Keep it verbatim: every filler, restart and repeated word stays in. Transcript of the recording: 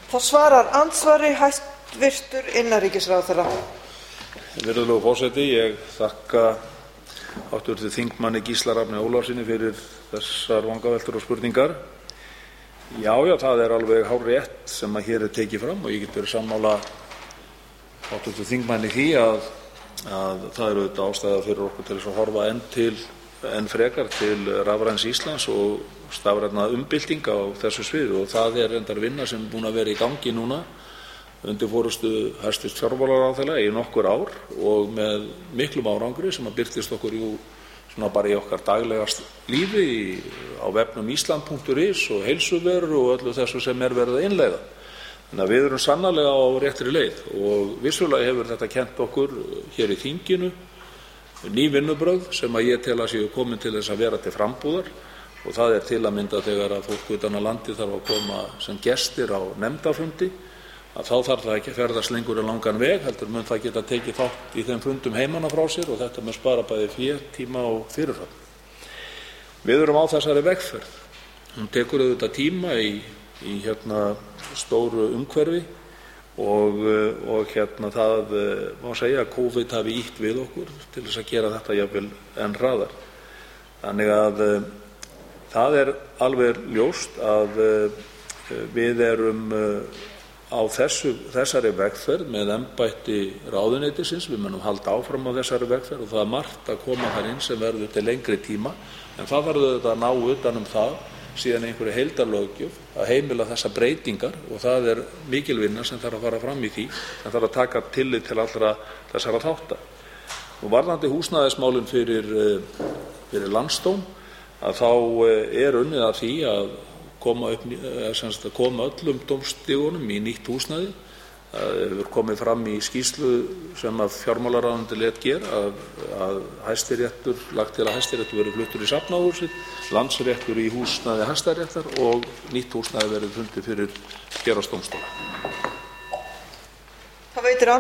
Það svarar andsvari hæstvirtur innanríkisráðherra. Virðulegur forseti, ég þakka háttvirtum þingmanni Gísla Rafni Ólafssyni fyrir þessar vangaveltur og spurningar. Já, já, það er alveg hárrétt sem að hér er tekið fram og ég get verið sammála háttvirtum þingmanni því að, að það eru auðvitað ástæða fyrir okkur til þess að horfa enn til enn frekar til rafræns Íslands og stafrænna umbyltinga á þessu sviði, og það er reyndar vinna sem er búin að vera í gangi núna undir forystu hæstvirts fjármálaráðherra í nokkur ár og með miklum árangri sem að birtist okkur jú svona bara í okkar daglega lífi í, á vefnum island punktur is og heilsuveru og öllu þessu sem er verið að innleiða. Þannig að við erum sannarlega á réttri leið og vissulega hefur þetta kennt okkur hér í þinginu ný vinnubrögð sem að ég tel að séu komin til þess að vera til frambúðar, og það er til að mynda þegar að fólk utan að landi þarf að koma sem gestir á nefndarfundi, að þá þarf það ekki að ferðast lengur en langan veg, heldur mun það geta tekið þátt í þeim fundum heimanna frá sér og þetta mun spara bæði fé, tíma og fyrirfram. Við erum á þessari vegferð. Hún tekur auðvitað tíma í, í hérna stóru umhverfi og, og hérna það má segja að COVID hafi ýtt við okkur til þess að gera þetta jafnvel enn hraðar. Þannig að það er alveg ljóst að við erum á þessu, þessari vegferð með embætti ráðuneytisins. Við munum halda áfram á þessari vegferð og það er margt að koma þar inn sem verður til lengri tíma, en það þarf auðvitað að ná utan um það síðan einhverju heildarlöggjöf að heimila þessar breytingar, og það er mikil vinna sem þarf að fara fram í því, en þarf að taka tillit til allra þessara þátta. Og varðandi húsnæðismálin fyrir, fyrir landsdóm, að þá er unnið að því að koma, upp, að koma öllum dómstigum í nýtt húsnæði. Það hefur komið fram í skýrslu sem að fjármálaráðuneytið lét gera að, að Hæstiréttur, lagt til að Hæstiréttur verði fluttur í safnahúsið, Landsréttur í húsnæði Hæstaréttar og nýtt húsnæði verði fundið fyrir héraðsdómstóla. Það veitir